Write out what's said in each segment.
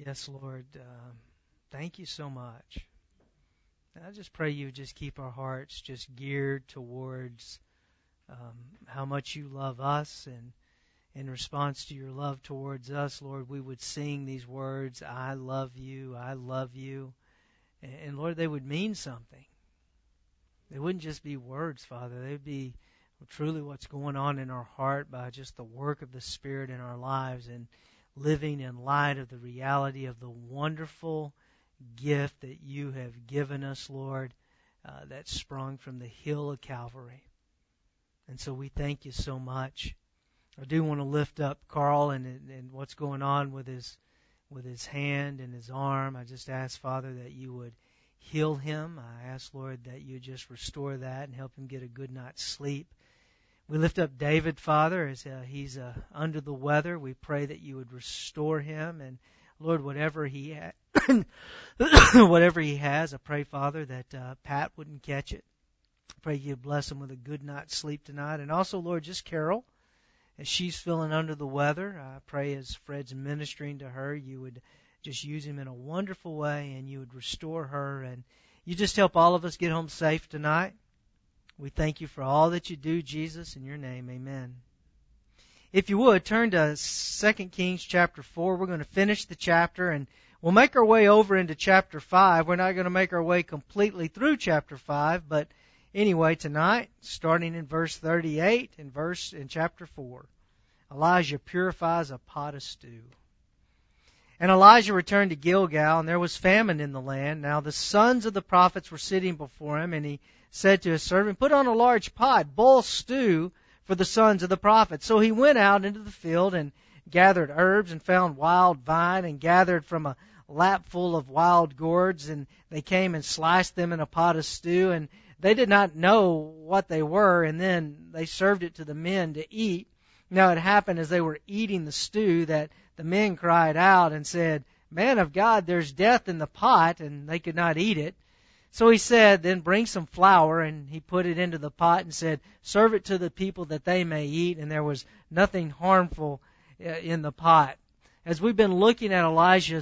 Yes, Lord. Thank you so much. And I just pray you just keep our hearts just geared towards how much you love us, and in response to your love towards us, Lord, we would sing these words, I love you, I love you. And Lord, they would mean something. They wouldn't just be words, Father. They would be truly what's going on in our heart by just the work of the Spirit in our lives and living in light of the reality of the wonderful gift that you have given us, Lord, that sprung from the hill of Calvary. And so we thank you so much. I do want to lift up Carl and what's going on with his hand and his arm. I just ask, Father, that you would heal him. I ask, Lord, that you just restore that and help him get a good night's sleep. We lift up David, Father, as he's under the weather. We pray that you would restore him. And, Lord, whatever he has, I pray, Father, that Pat wouldn't catch it. I pray you bless him with a good night's sleep tonight. And also, Lord, just Carol, as she's feeling under the weather, I pray as Fred's ministering to her, you would just use him in a wonderful way and you would restore her. And you just help all of us get home safe tonight. We thank you for all that you do, Jesus. In your name, amen. If you would, turn to 2 Kings chapter 4. We're going to finish the chapter and we'll make our way over into chapter 5. We're not going to make our way completely through chapter 5, but anyway, tonight, starting in verse 38 in chapter 4, Elijah purifies a pot of stew. And Elijah returned to Gilgal, and there was famine in the land. Now the sons of the prophets were sitting before him, and he said to his servant, Put on a large pot, boil stew for the sons of the prophets. So he went out into the field and gathered herbs and found wild vine and gathered from a lapful of wild gourds, and they came and sliced them in a pot of stew, and they did not know what they were, and then they served it to the men to eat. Now it happened as they were eating the stew that the men cried out and said, Man of God, there's death in the pot, and they could not eat it. So he said, Then bring some flour, and he put it into the pot and said, Serve it to the people that they may eat, and there was nothing harmful in the pot. As we've been looking at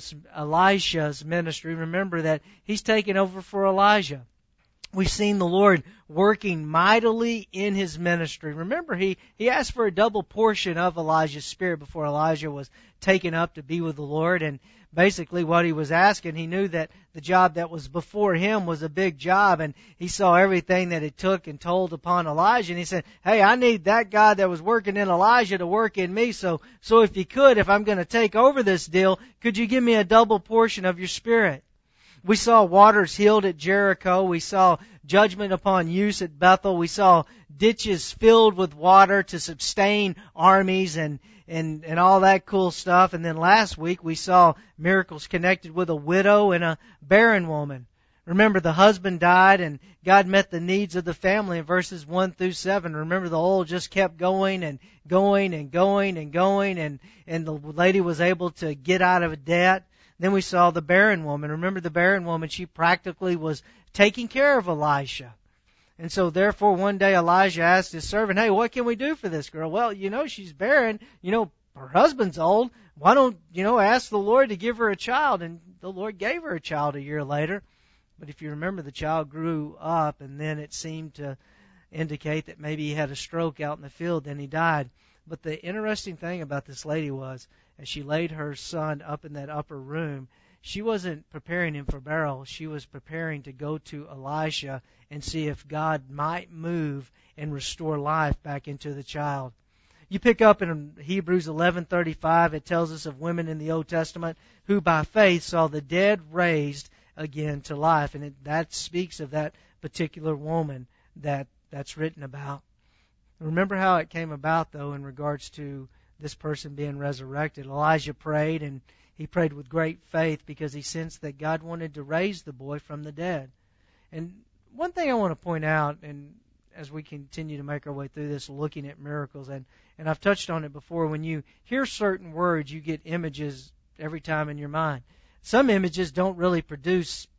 Elisha's ministry, remember that he's taken over for Elijah. We've seen the Lord working mightily in his ministry. Remember, he asked for a double portion of Elijah's spirit before Elijah was taken up to be with the Lord. And basically what he was asking, he knew that the job that was before him was a big job. And he saw everything that it took and told upon Elijah. And he said, Hey, I need that God that was working in Elijah to work in me. So if you could, if I'm going to take over this deal, could you give me a double portion of your spirit? We saw waters healed at Jericho. We saw judgment upon use at Bethel. We saw ditches filled with water to sustain armies and all that cool stuff. And then last week we saw miracles connected with a widow and a barren woman. Remember, the husband died and God met the needs of the family in verses 1 through 7. Remember, the oil just kept going and going and going and going, and the lady was able to get out of debt. Then we saw the barren woman. Remember the barren woman, she practically was taking care of Elisha. And so therefore one day Elijah asked his servant, Hey, what can we do for this girl? Well, she's barren. Her husband's old. Why don't, ask the Lord to give her a child? And the Lord gave her a child a year later. But if you remember, the child grew up, and then it seemed to indicate that maybe he had a stroke out in the field, then he died. But the interesting thing about this lady was, as she laid her son up in that upper room, she wasn't preparing him for burial. She was preparing to go to Elisha and see if God might move and restore life back into the child. You pick up in Hebrews 11:35, it tells us of women in the Old Testament who by faith saw the dead raised again to life. And that speaks of that particular woman that's written about. Remember how it came about, though, in regards to this person being resurrected. Elijah prayed, and he prayed with great faith because he sensed that God wanted to raise the boy from the dead. And one thing I want to point out, and as we continue to make our way through this, looking at miracles, and I've touched on it before, when you hear certain words, you get images every time in your mind. Some images don't really produce,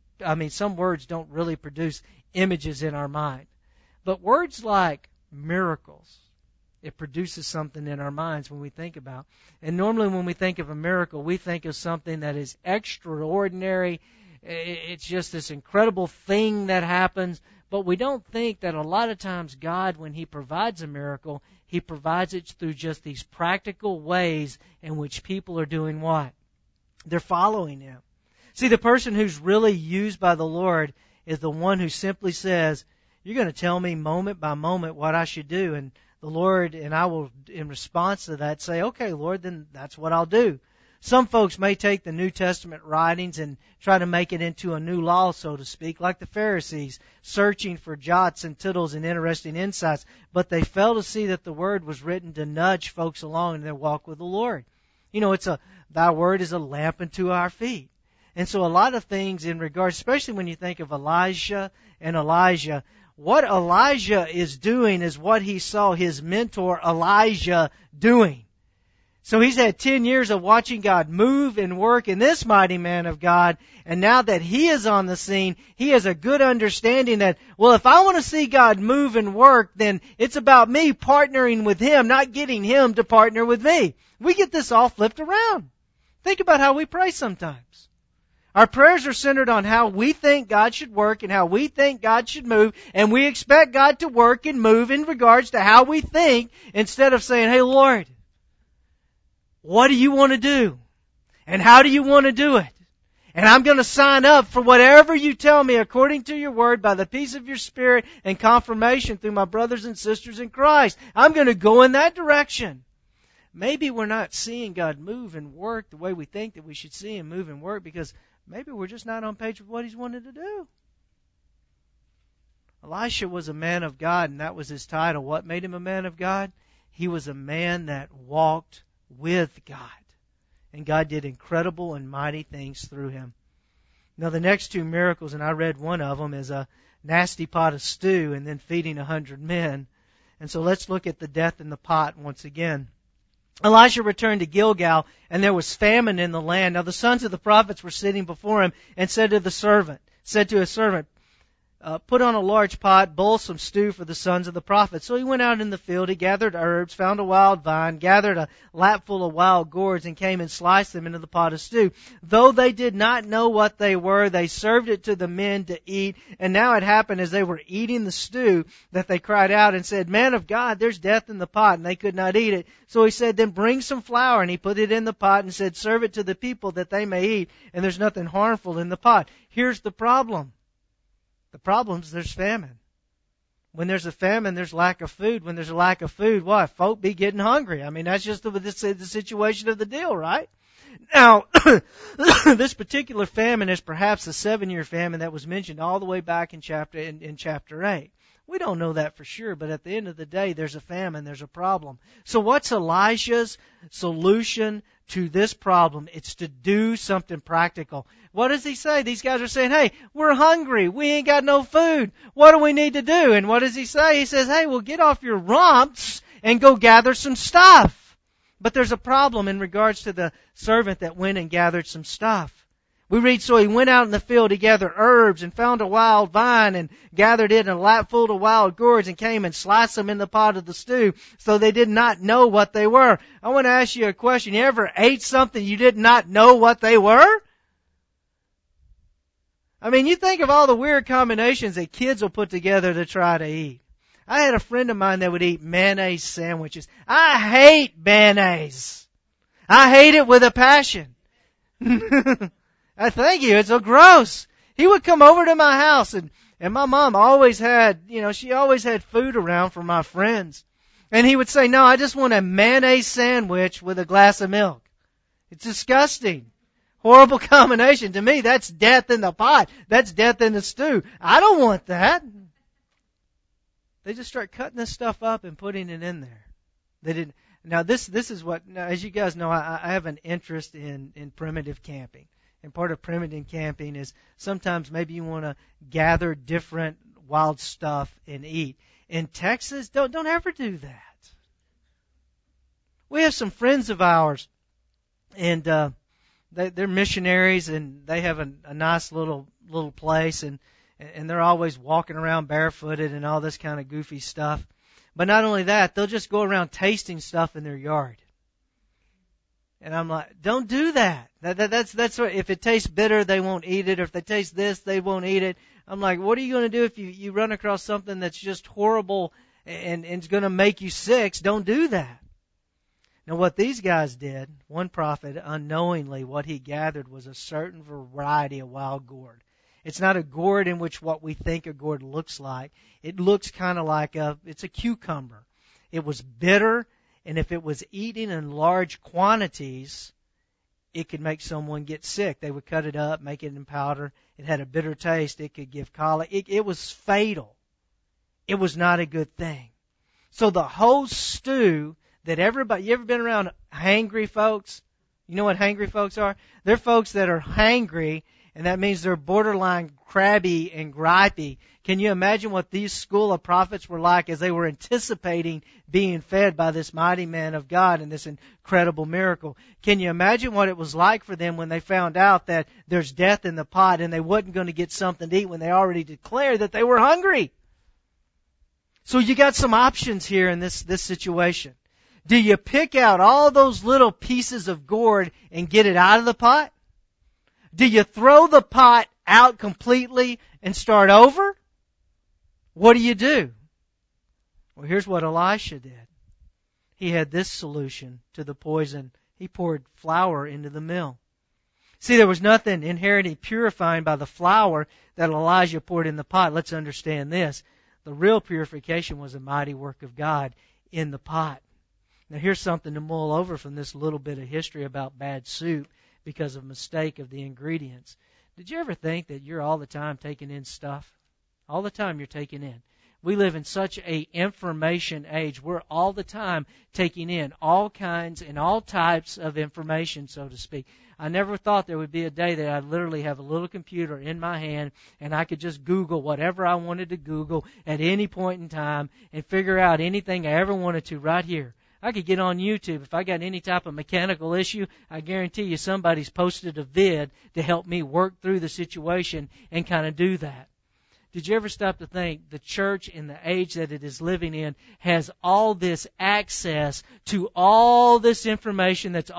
some words don't really produce images in our mind. But words like miracles, It produces something in our minds when we think about. And normally when we think of a miracle, we think of something that is extraordinary. It's just this incredible thing that happens. But we don't think that a lot of times God, when He provides a miracle, He provides it through just these practical ways in which people are doing what? They're following Him. See, the person who's really used by the Lord is the one who simply says, you're going to tell me moment by moment what I should do. And the Lord, and I will, in response to that, say, okay, Lord, then that's what I'll do. Some folks may take the New Testament writings and try to make it into a new law, so to speak, like the Pharisees, searching for jots and tittles and interesting insights. But they fail to see that the Word was written to nudge folks along in their walk with the Lord. You know, Thy Word is a lamp unto our feet. And so a lot of things in regards, especially when you think of Elisha and Elijah, what Elijah is doing is what he saw his mentor Elijah doing. So he's had 10 years of watching God move and work in this mighty man of God, and now that he is on the scene, he has a good understanding that, well, if I want to see God move and work, then it's about me partnering with Him, not getting Him to partner with me. We get this all flipped around. Think about how we pray sometimes. Our prayers are centered on how we think God should work and how we think God should move, and we expect God to work and move in regards to how we think, instead of saying, hey, Lord, what do you want to do? And how do you want to do it? And I'm going to sign up for whatever you tell me according to your word by the peace of your Spirit and confirmation through my brothers and sisters in Christ. I'm going to go in that direction. Maybe we're not seeing God move and work the way we think that we should see Him move and work because maybe we're just not on page with what He's wanted to do. Elisha was a man of God, and that was his title. What made him a man of God? He was a man that walked with God. And God did incredible and mighty things through him. Now the next two miracles, and I read one of them, is a nasty pot of stew and then feeding 100 men. And so let's look at the death in the pot once again. Elisha returned to Gilgal, and there was famine in the land. Now the sons of the prophets were sitting before him, and said to his servant, put on a large pot, boil some stew for the sons of the prophets. So he went out in the field, he gathered herbs, found a wild vine, gathered a lapful of wild gourds, and came and sliced them into the pot of stew. Though they did not know what they were, they served it to the men to eat. And now it happened as they were eating the stew that they cried out and said, Man of God, there's death in the pot, and they could not eat it. So he said, then bring some flour, and he put it in the pot and said, serve it to the people that they may eat, and there's nothing harmful in the pot. Here's the problem. The problem is there's famine. When there's a famine, there's lack of food. When there's a lack of food, what? Folk be getting hungry. I mean, that's just the situation of the deal, right? Now, this particular famine is perhaps a 7-year famine that was mentioned all the way back in chapter 8. We don't know that for sure, but at the end of the day, there's a famine, there's a problem. So what's Elisha's solution to this problem? It's to do something practical. What does he say? These guys are saying, hey, we're hungry. We ain't got no food. What do we need to do? And what does he say? He says, hey, well, get off your rumps and go gather some stuff. But there's a problem in regards to the servant that went and gathered some stuff. We read, so he went out in the field, he gathered herbs and found a wild vine and gathered it in a lapful of wild gourds and came and sliced them in the pot of the stew. So they did not know what they were. I want to ask you a question. You ever ate something you did not know what they were? I mean, you think of all the weird combinations that kids will put together to try to eat. I had a friend of mine that would eat mayonnaise sandwiches. I hate mayonnaise. I hate it with a passion. I thank you. It's so gross. He would come over to my house, and my mom always had, she always had food around for my friends. And he would say, no, I just want a mayonnaise sandwich with a glass of milk. It's disgusting. Horrible combination. To me, that's death in the pot. That's death in the stew. I don't want that. They just start cutting this stuff up and putting it in there. They didn't. Now this is what, as you guys know, I have an interest in primitive camping. And part of primitive camping is sometimes maybe you want to gather different wild stuff and eat. In Texas, don't ever do that. We have some friends of ours, and they're missionaries, and they have a nice little place, and they're always walking around barefooted and all this kind of goofy stuff. But not only that, they'll just go around tasting stuff in their yard. And I'm like, don't do that. That's what, if it tastes bitter, they won't eat it. Or if they taste this, they won't eat it. I'm like, what are you going to do if you run across something that's just horrible and it's going to make you sick? Don't do that. Now what these guys did, one prophet, unknowingly, what he gathered was a certain variety of wild gourd. It's not a gourd in which what we think a gourd looks like. It looks kind of like it's a cucumber. It was bitter, and if it was eaten in large quantities, it could make someone get sick. They would cut it up, make it in powder. It had a bitter taste. It could give colic. It was fatal. It was not a good thing. So the whole stew that everybody, you ever been around hangry folks? You know what hangry folks are? They're folks that are hangry, and that means they're borderline crabby and gripey. Can you imagine what these school of prophets were like as they were anticipating being fed by this mighty man of God and this incredible miracle? Can you imagine what it was like for them when they found out that there's death in the pot and they wasn't going to get something to eat when they already declared that they were hungry? So you got some options here in this situation. Do you pick out all those little pieces of gourd and get it out of the pot? Do you throw the pot out completely and start over? What do? Well, here's what Elisha did. He had this solution to the poison. He poured flour into the mill. See, there was nothing inherently purifying by the flour that Elijah poured in the pot. Let's understand this. The real purification was a mighty work of God in the pot. Now here's something to mull over from this little bit of history about bad soup because of mistake of the ingredients. Did you ever think that you're all the time taking in stuff? All the time you're taking in. We live in such a information age. We're all the time taking in all kinds and all types of information, so to speak. I never thought there would be a day that I'd literally have a little computer in my hand and I could just Google whatever I wanted to Google at any point in time and figure out anything I ever wanted to right here. I could get on YouTube. If I got any type of mechanical issue, I guarantee you somebody's posted a vid to help me work through the situation and kind of do that. Did you ever stop to think the church in the age that it is living in has all this access to all this information that's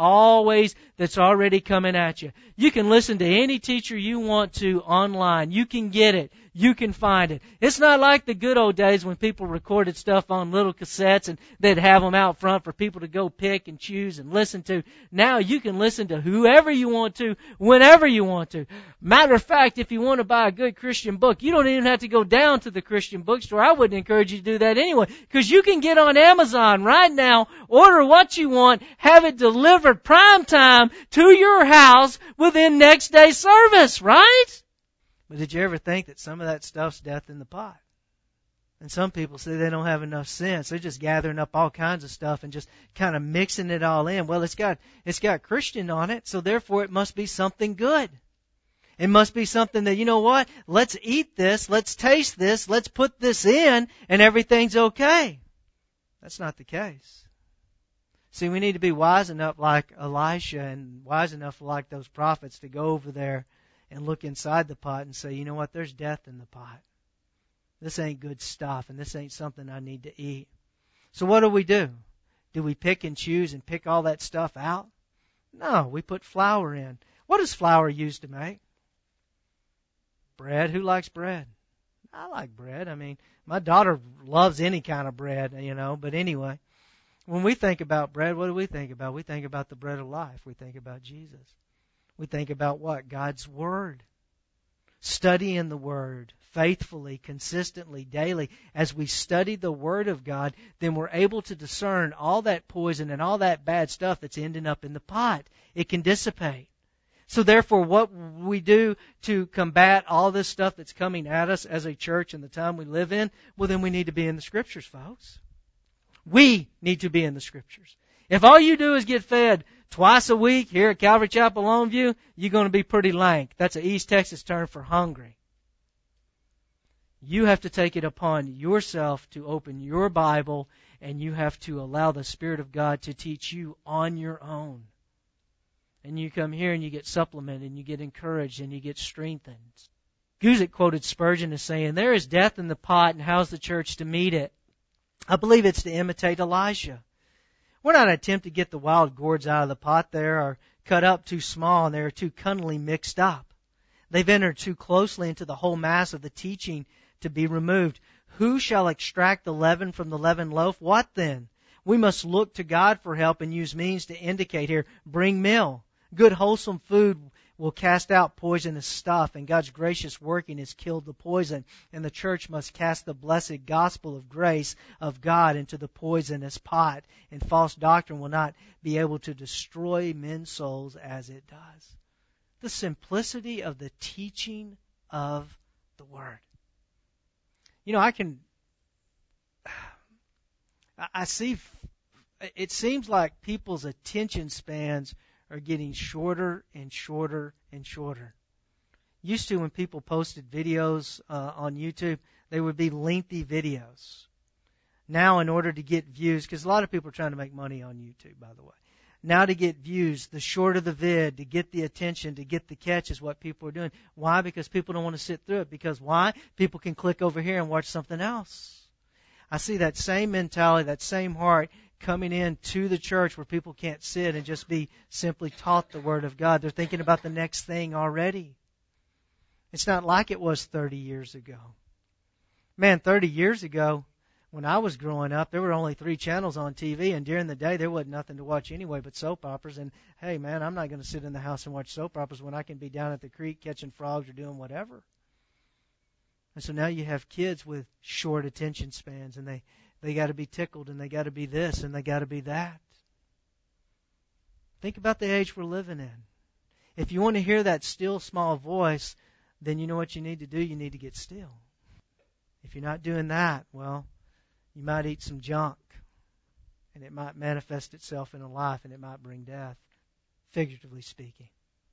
already coming at you? You can listen to any teacher you want to online. You can get it. You can find it. It's not like the good old days when people recorded stuff on little cassettes and they'd have them out front for people to go pick and choose and listen to. Now you can listen to whoever you want to, whenever you want to. Matter of fact, if you want to buy a good Christian book, you don't even have to go down to the Christian bookstore. I wouldn't encourage you to do that anyway, because you can get on Amazon right now, order what you want, have it delivered prime time to your house within next day's service, right? But did you ever think that some of that stuff's death in the pot? And some people say they don't have enough sense. They're just gathering up all kinds of stuff and just kind of mixing it all in. Well, it's got Christian on it, so therefore it must be something good. It must be something that, you know what? Let's eat this, let's taste this, let's put this in, and everything's okay. That's not the case. See, we need to be wise enough like Elisha and wise enough like those prophets to go over there and look inside the pot and say, you know what, there's death in the pot. This ain't good stuff, and this ain't something I need to eat. So what do? Do we pick and choose and pick all that stuff out? No, we put flour in. What is flour used to make? Bread. Who likes bread? I like bread. I mean, my daughter loves any kind of bread, but anyway. When we think about bread, what do we think about? We think about the bread of life. We think about Jesus. We think about what? God's Word. Studying the Word faithfully, consistently, daily. As we study the Word of God, then we're able to discern all that poison and all that bad stuff that's ending up in the pot. It can dissipate. So therefore, what we do to combat all this stuff that's coming at us as a church in the time we live in, well, then we need to be in the Scriptures, folks. We need to be in the Scriptures. If all you do is get fed twice a week here at Calvary Chapel Longview, you're going to be pretty lank. That's an East Texas term for hungry. You have to take it upon yourself to open your Bible, and you have to allow the Spirit of God to teach you on your own. And you come here and you get supplemented, and you get encouraged, and you get strengthened. Guzik quoted Spurgeon as saying, "There is death in the pot, and how's the church to meet it?" I believe it's to imitate Elijah. We're not attempting to get the wild gourds out of the pot there, or cut up too small and they're too cunningly mixed up. They've entered too closely into the whole mass of the teaching to be removed. Who shall extract the leaven from the leavened loaf? What then? We must look to God for help and use means to indicate here, bring meal. Good wholesome food will cast out poisonous stuff, and God's gracious working has killed the poison. And the church must cast the blessed gospel of grace of God into the poisonous pot, and false doctrine will not be able to destroy men's souls as it does. The simplicity of the teaching of the Word. You know, I see, it seems like people's attention spans are getting shorter and shorter and shorter. Used to, when people posted videos on YouTube, they would be lengthy videos. Now, in order to get views, because a lot of people are trying to make money on YouTube, by the way. Now, to get views, the shorter the vid, to get the attention, to get the catch is what people are doing. Why? Because people don't want to sit through it. Because why? People can click over here and watch something else. I see that same mentality, that same heart coming in to the church where people can't sit and just be simply taught the Word of God. They're thinking about the next thing already. It's not like it was 30 years ago. Man, 30 years ago, when I was growing up, there were only 3 channels on TV, and during the day there wasn't nothing to watch anyway but soap operas. And hey, man, I'm not going to sit in the house and watch soap operas when I can be down at the creek catching frogs or doing whatever. And so now you have kids with short attention spans, and they got to be tickled, and they got to be this, and they got to be that. Think about the age we're living in. If you want to hear that still small voice, then you know what you need to do. You need to get still. If you're not doing that, well, you might eat some junk, and it might manifest itself in a life, and it might bring death, figuratively speaking.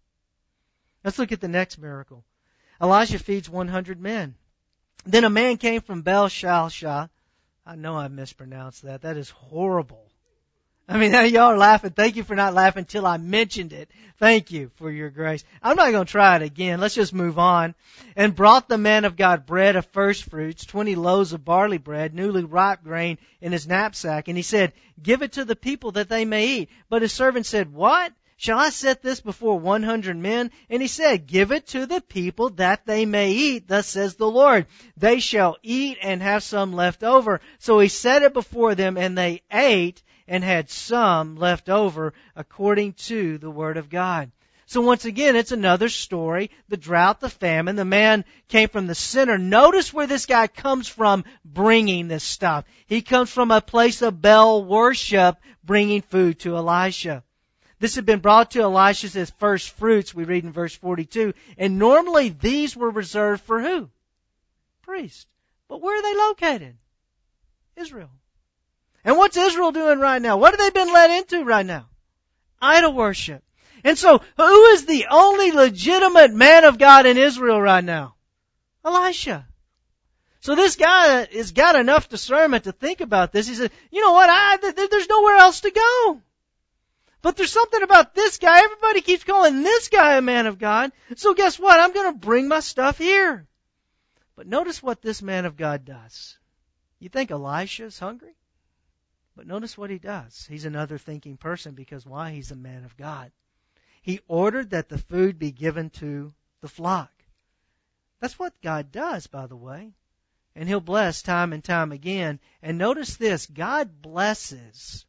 Let's look at the next miracle. Elijah feeds 100 men. Then a man came from Baal-shalsha. I know I mispronounced that. That is horrible. I mean, y'all are laughing. Thank you for not laughing until I mentioned it. Thank you for your grace. I'm not going to try it again. Let's just move on. And brought the man of God bread of first fruits, 20 loaves of barley bread, newly ripe grain in his knapsack. And he said, give it to the people that they may eat. But his servant said, what? Shall I set this before 100 men? And he said, give it to the people that they may eat. Thus says the Lord, they shall eat and have some left over. So he set it before them, and they ate and had some left over according to the word of God. So once again, it's another story. The drought, the famine, the man came from the center. Notice where this guy comes from bringing this stuff. He comes from a place of Baal worship, bringing food to Elisha. This had been brought to Elisha as first fruits, we read in verse 42. And normally these were reserved for who? Priests. But where are they located? Israel. And what's Israel doing right now? What have they been led into right now? Idol worship. And so, who is the only legitimate man of God in Israel right now? Elisha. So this guy has got enough discernment to think about this. He said, you know what, there's nowhere else to go. But there's something about this guy. Everybody keeps calling this guy a man of God. So guess what? I'm going to bring my stuff here. But notice what this man of God does. You think Elisha's hungry? But notice what he does. He's another thinking person, because why? He's a man of God. He ordered that the food be given to the flock. That's what God does, by the way. And He'll bless time and time again. And notice this, God blesses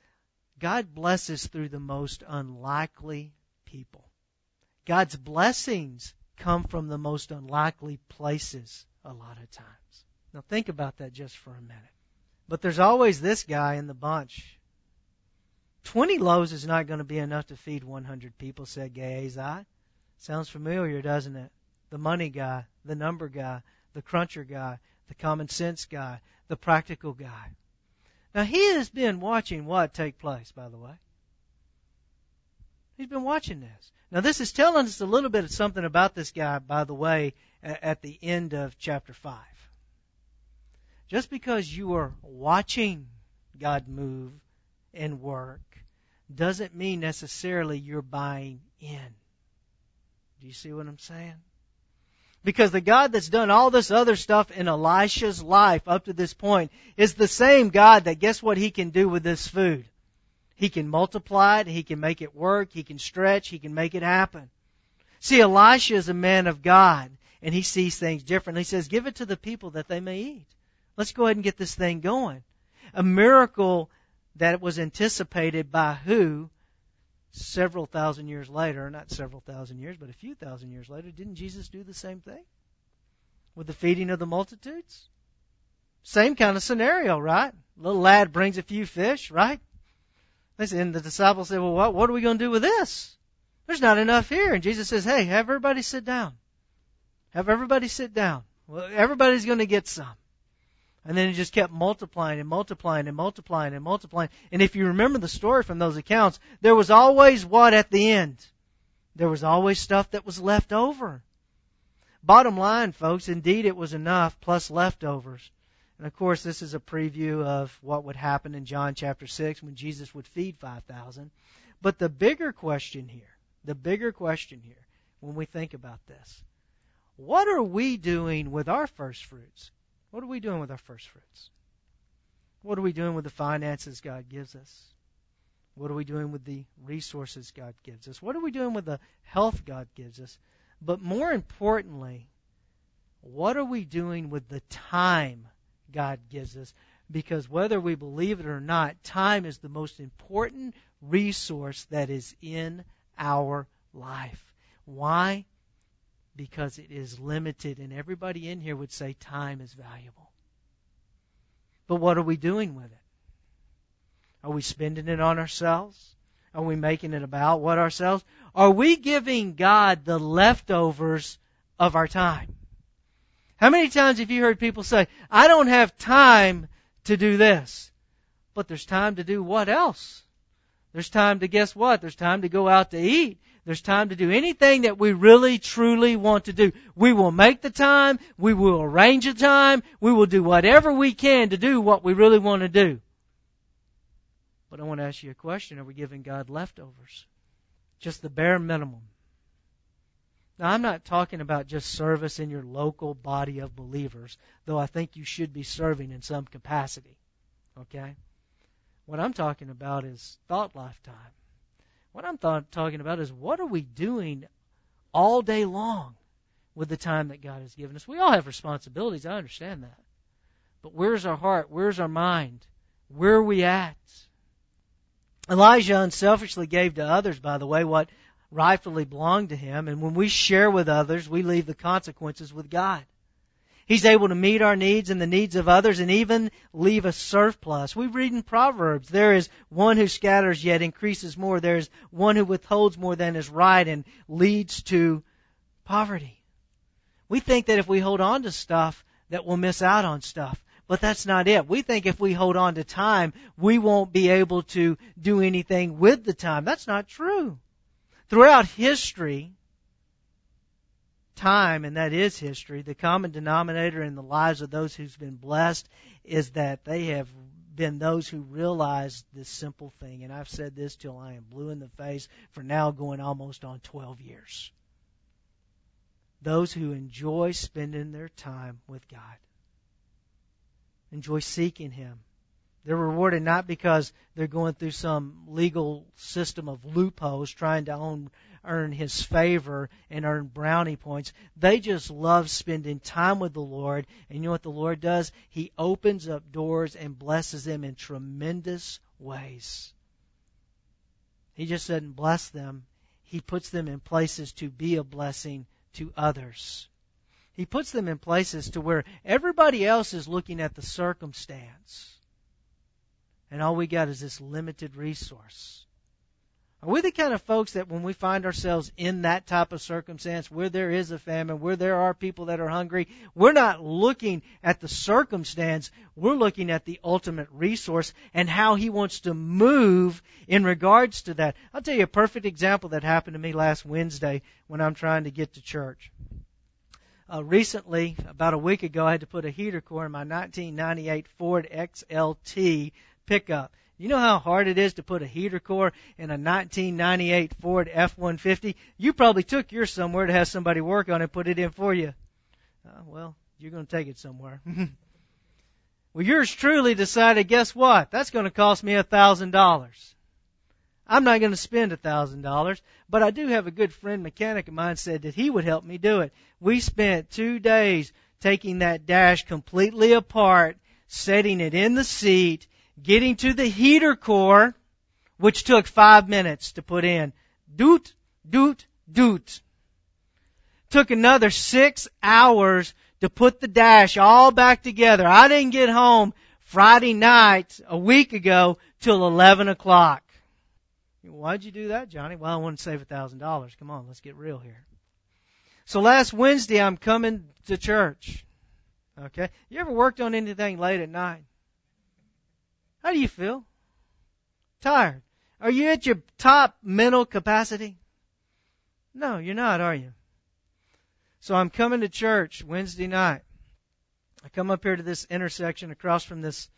through the most unlikely people. God's blessings come from the most unlikely places a lot of times. Now think about that just for a minute. But there's always this guy in the bunch. 20 loaves is not going to be enough to feed 100 people, said Gehazi. Sounds familiar, doesn't it? The money guy, the number guy, the cruncher guy, the common sense guy, the practical guy. Now he has been watching what take place, by the way. He's been watching this. Now this is telling us a little bit of something about this guy, by the way, at the end of chapter 5. Just because you are watching God move and work doesn't mean necessarily you're buying in. Do you see what I'm saying? Because the God that's done all this other stuff in Elisha's life up to this point is the same God that, guess what He can do with this food? He can multiply it, He can make it work, He can stretch, He can make it happen. See, Elisha is a man of God, and he sees things differently. He says, give it to the people that they may eat. Let's go ahead and get this thing going. A miracle that was anticipated by who? Several thousand years later, not several thousand years, but a few thousand years later, didn't Jesus do the same thing? With the feeding of the multitudes? Same kind of scenario, right? Little lad brings a few fish, right? And the disciples say, well, what are we going to do with this? There's not enough here. And Jesus says, hey, have everybody sit down. Have everybody sit down. Well, everybody's going to get some. And then He just kept multiplying and multiplying and multiplying and multiplying. And if you remember the story from those accounts, there was always what at the end? There was always stuff that was left over. Bottom line, folks, indeed it was enough plus leftovers. And of course, this is a preview of what would happen in John chapter 6 when Jesus would feed 5,000. But the bigger question here, when we think about this, what are we doing with our first fruits? What are we doing with our first fruits? What are we doing with the finances God gives us? What are we doing with the resources God gives us? What are we doing with the health God gives us? But more importantly, what are we doing with the time God gives us? Because whether we believe it or not, time is the most important resource that is in our life. Why? Because it is limited, and everybody in here would say time is valuable. But what are we doing with it? Are we spending it on ourselves? Are we making it about what ourselves? Are we giving God the leftovers of our time? How many times have you heard people say, I don't have time to do this? But there's time to do what else? There's time to guess what? There's time to go out to eat. There's time to do anything that we really, truly want to do. We will make the time. We will arrange the time. We will do whatever we can to do what we really want to do. But I want to ask you a question. Are we giving God leftovers? Just the bare minimum. Now, I'm not talking about just service in your local body of believers, though I think you should be serving in some capacity. Okay? What I'm talking about is thought lifetime. What I'm talking about is what are we doing all day long with the time that God has given us? We all have responsibilities. I understand that. But where's our heart? Where's our mind? Where are we at? Elijah unselfishly gave to others, by the way, what rightfully belonged to him. And when we share with others, we leave the consequences with God. He's able to meet our needs and the needs of others and even leave a surplus. We read in Proverbs, there is one who scatters yet increases more. There is one who withholds more than is right and leads to poverty. We think that if we hold on to stuff, that we'll miss out on stuff. But that's not it. We think if we hold on to time, we won't be able to do anything with the time. That's not true. Throughout history, time, and that is history, the common denominator in the lives of those who've been blessed is that they have been those who realize this simple thing. And I've said this till I am blue in the face for now going almost on 12 years. Those who enjoy spending their time with God. Enjoy seeking Him. They're rewarded not because they're going through some legal system of loopholes trying to earn His favor and earn brownie points. They just love spending time with the Lord. And you know what the Lord does? He opens up doors and blesses them in tremendous ways. He just doesn't bless them. He puts them in places to be a blessing to others. He puts them in places to where everybody else is looking at the circumstance. And all we got is this limited resource. Are we the kind of folks that when we find ourselves in that type of circumstance where there is a famine, where there are people that are hungry, we're not looking at the circumstance, we're looking at the ultimate resource and how He wants to move in regards to that. I'll tell you a perfect example that happened to me last Wednesday when I'm trying to get to church. Recently, about a week ago, I had to put a heater core in my 1998 Ford XLT pickup. You know how hard it is to put a heater core in a 1998 Ford F-150? You probably took yours somewhere to have somebody work on it and put it in for you. Well, you're going to take it somewhere. Well, yours truly decided, guess what? That's going to cost me $1,000. I'm not going to spend $1,000, but I do have a good friend mechanic of mine said that he would help me do it. We spent 2 days taking that dash completely apart, setting it in the seat, getting to the heater core, which took 5 minutes to put in. Doot, doot, doot. Took another 6 hours to put the dash all back together. I didn't get home Friday night a week ago till 11 o'clock. Why'd you do that, Johnny? Well, I want to save $1,000. Come on, let's get real here. So last Wednesday, I'm coming to church. Okay? You ever worked on anything late at night? How do you feel? Tired. Are you at your top mental capacity? No, you're not, are you? So I'm coming to church Wednesday night. I come up here to this intersection across from this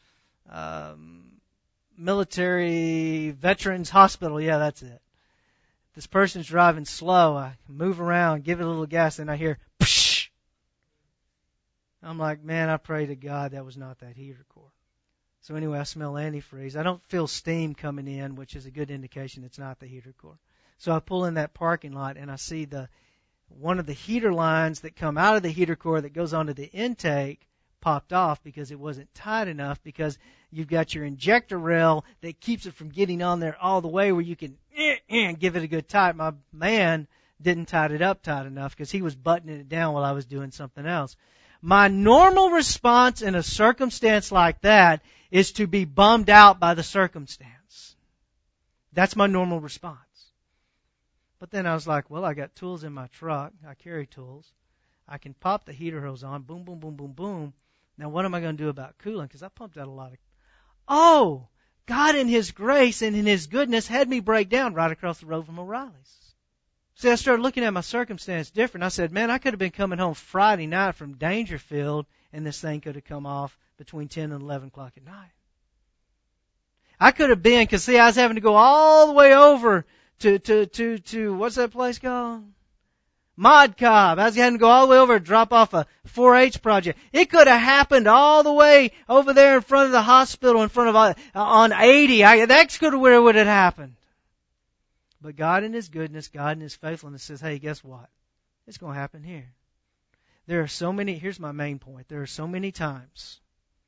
military veterans hospital. Yeah, that's it. This person's driving slow. I move around, give it a little gas, and I hear, psh! I'm like, man, I pray to God that was not that heater core. So anyway, I smell antifreeze. I don't feel steam coming in, which is a good indication it's not the heater core. So I pull in that parking lot, and I see one of the heater lines that come out of the heater core that goes onto the intake popped off because it wasn't tight enough, because you've got your injector rail that keeps it from getting on there all the way where you can give it a good tight. My man didn't tighten it up tight enough because he was buttoning it down while I was doing something else. My normal response in a circumstance like that is to be bummed out by the circumstance. That's my normal response. But then I was like, well, I got tools in my truck. I carry tools. I can pop the heater hose on. Boom, boom, boom, boom, boom. Now, what am I going to do about cooling? Because I pumped out a lot of... Oh, God in His grace and in His goodness had me break down right across the road from O'Reilly's. See, I started looking at my circumstance different. I said, man, I could have been coming home Friday night from Dangerfield, and this thing could have come off between 10 and 11 o'clock at night. I could have been, because see, I was having to go all the way over to what's that place called? Mod Cobb. I was having to go all the way over and drop off a 4-H project. It could have happened all the way over there in front of the hospital, in front of on 80. That's could have where it would have happened. But God in His goodness, God in His faithfulness says, hey, guess what? It's going to happen here. There are so many, here's my main point. There are so many times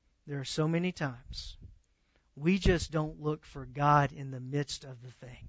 we just don't look for God in the midst of the thing.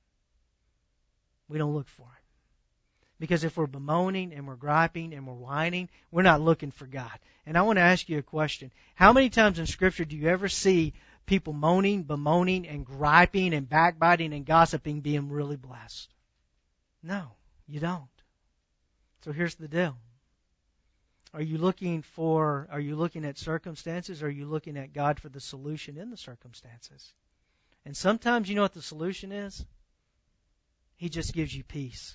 We don't look for Him. Because if we're bemoaning and we're griping and we're whining, we're not looking for God. And I want to ask you a question. How many times in Scripture do you ever see people moaning, bemoaning, and griping and backbiting and gossiping being really blessed? No, you don't. So here's the deal. Are you looking at circumstances, or are you looking at God for the solution in the circumstances? And sometimes you know what the solution is? He just gives you peace.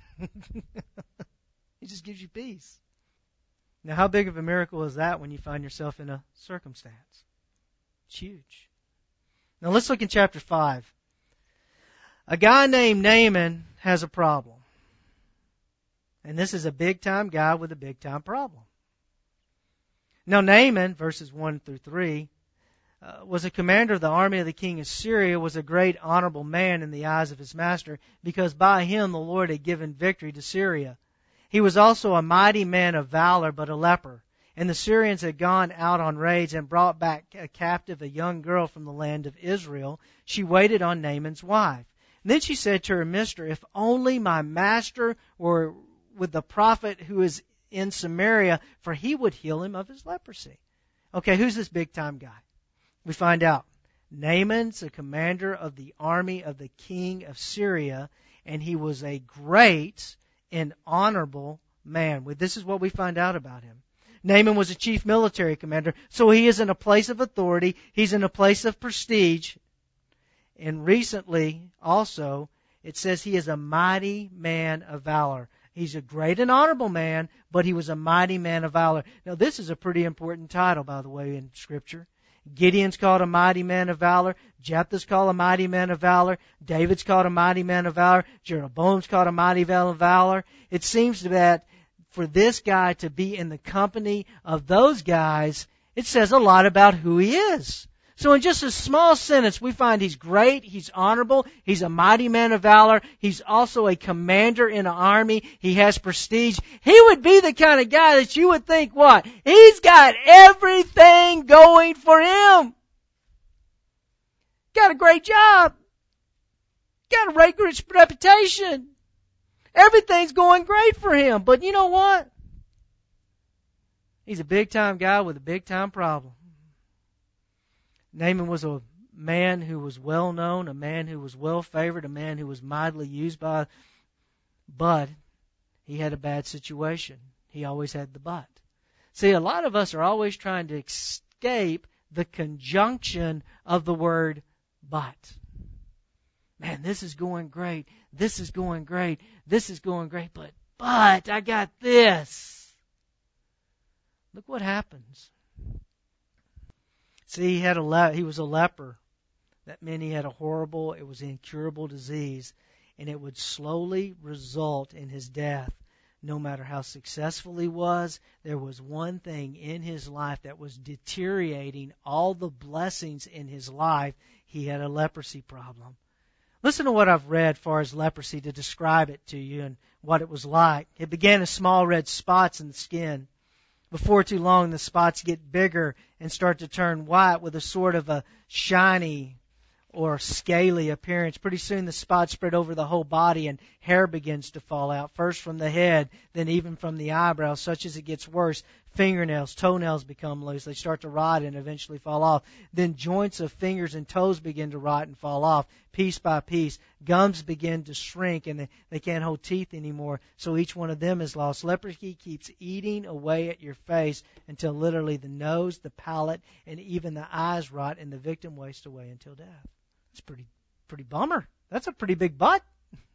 He just gives you peace. Now, how big of a miracle is that when you find yourself in a circumstance? It's huge. Now, let's look in chapter 5. A guy named Naaman has a problem. And this is a big-time guy with a big-time problem. Now, Naaman, verses 1 through 3, was a commander of the army of the king of Syria, was a great honorable man in the eyes of his master, because by him the Lord had given victory to Syria. He was also a mighty man of valor, but a leper. And the Syrians had gone out on raids and brought back a captive, a young girl from the land of Israel. She waited on Naaman's wife. And then she said to her mister, if only my master were with the prophet who is in Samaria, for he would heal him of his leprosy. Okay, who's this big-time guy? We find out Naaman's the commander of the army of the king of Syria, and he was a great and honorable man. This is what we find out about him. Naaman was a chief military commander, so he is in a place of authority. He's in a place of prestige. And recently, also, it says he is a mighty man of valor. He's a great and honorable man, but he was a mighty man of valor. Now, this is a pretty important title, by the way, in Scripture. Gideon's called a mighty man of valor. Jephthah's called a mighty man of valor. David's called a mighty man of valor. Jeroboam's called a mighty man of valor. It seems that for this guy to be in the company of those guys, it says a lot about who he is. So in just a small sentence, we find he's great, he's honorable, he's a mighty man of valor, he's also a commander in an army, he has prestige. He would be the kind of guy that you would think, what? He's got everything going for him. Got a great job. Got a great reputation. Everything's going great for him. But you know what? He's a big-time guy with a big-time problem. Naaman was a man who was well known, a man who was well favored, a man who was mightily used by, but he had a bad situation. He always had the but. See, a lot of us are always trying to escape the conjunction of the word but. Man, this is going great. This is going great. This is going great, but I got this. Look what happens. See, he was a leper. That meant he had a horrible, it was an incurable disease, and it would slowly result in his death. No matter how successful he was, there was one thing in his life that was deteriorating all the blessings in his life. He had a leprosy problem. Listen to what I've read as far as leprosy to describe it to you and what it was like. It began as small red spots in the skin. Before too long, the spots get bigger and start to turn white with a sort of a shiny or scaly appearance. Pretty soon the spots spread over the whole body and hair begins to fall out, first from the head, then even from the eyebrows. Such as it gets worse, fingernails, toenails become loose. They start to rot and eventually fall off. Then joints of fingers and toes begin to rot and fall off, piece by piece. Gums begin to shrink and they can't hold teeth anymore, so each one of them is lost. Leprosy keeps eating away at your face until literally the nose, the palate, and even the eyes rot and the victim wastes away until death. It's pretty bummer. That's a pretty big butt.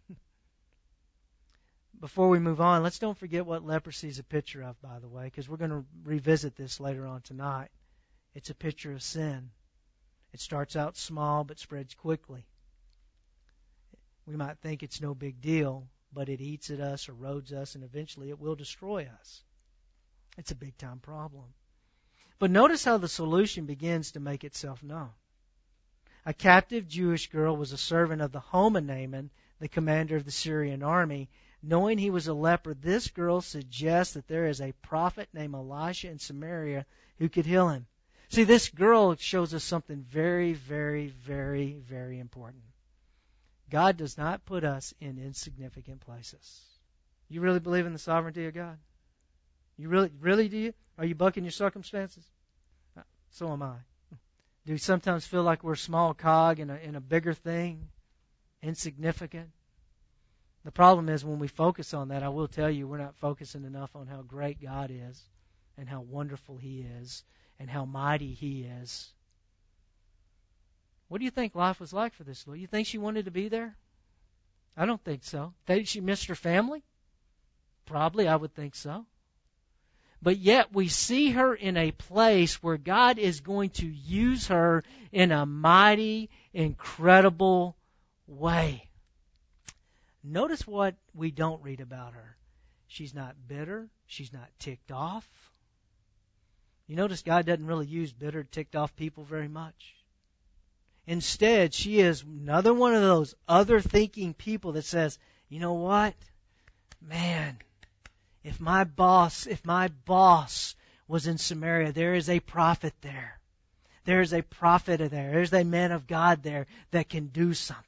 Before we move on, let's don't forget what leprosy is a picture of, by the way, because we're going to revisit this later on tonight. It's a picture of sin. It starts out small but spreads quickly. We might think it's no big deal, but it eats at us, erodes us, and eventually it will destroy us. It's a big-time problem. But notice how the solution begins to make itself known. A captive Jewish girl was a servant of the home of Naaman, the commander of the Syrian army. Knowing he was a leper, this girl suggests that there is a prophet named Elisha in Samaria who could heal him. See, this girl shows us something very, very, very, very important. God does not put us in insignificant places. You really believe in the sovereignty of God? You really do you? Are you bucking your circumstances? So am I. Do we sometimes feel like we're a small cog in a bigger thing? Insignificant? The problem is when we focus on that, I will tell you, we're not focusing enough on how great God is and how wonderful He is and how mighty He is. What do you think life was like for this lady? You think she wanted to be there? I don't think so. Think she missed her family? Probably, I would think so. But yet we see her in a place where God is going to use her in a mighty, incredible way. Notice what we don't read about her. She's not bitter. She's not ticked off. You notice God doesn't really use bitter, ticked off people very much. Instead, she is another one of those other thinking people that says, you know what? Man, if my boss was in Samaria, there is a prophet there. There is a prophet there. There's a man of God there that can do something.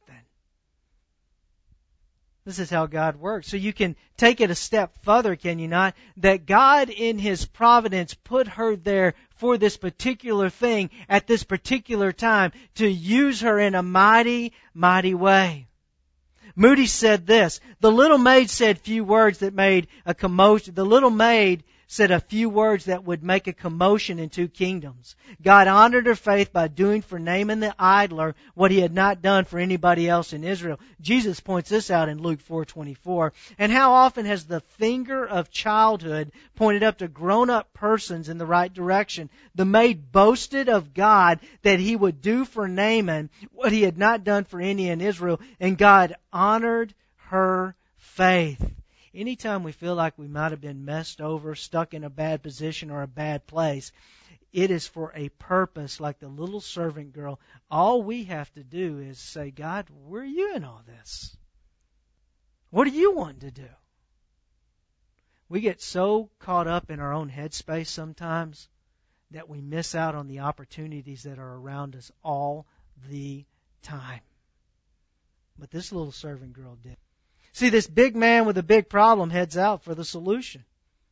This is how God works. So you can take it a step further, can you not? That God in His providence put her there for this particular thing at this particular time to use her in a mighty, mighty way. Moody said this, the little maid said few words that made a commotion. The little maid said a few words that would make a commotion in two kingdoms. God honored her faith by doing for Naaman the idler what He had not done for anybody else in Israel. Jesus points this out in Luke 4:24. And how often has the finger of childhood pointed up to grown-up persons in the right direction? The maid boasted of God that He would do for Naaman what He had not done for any in Israel, and God honored her faith. anytime we feel like we might have been messed over, stuck in a bad position or a bad place, it is for a purpose, like the little servant girl. All we have to do is say, God, where are you in all this? What do you want to do? We get so caught up in our own headspace sometimes that we miss out on the opportunities that are around us all the time. But this little servant girl did. See, this big man with a big problem heads out for the solution.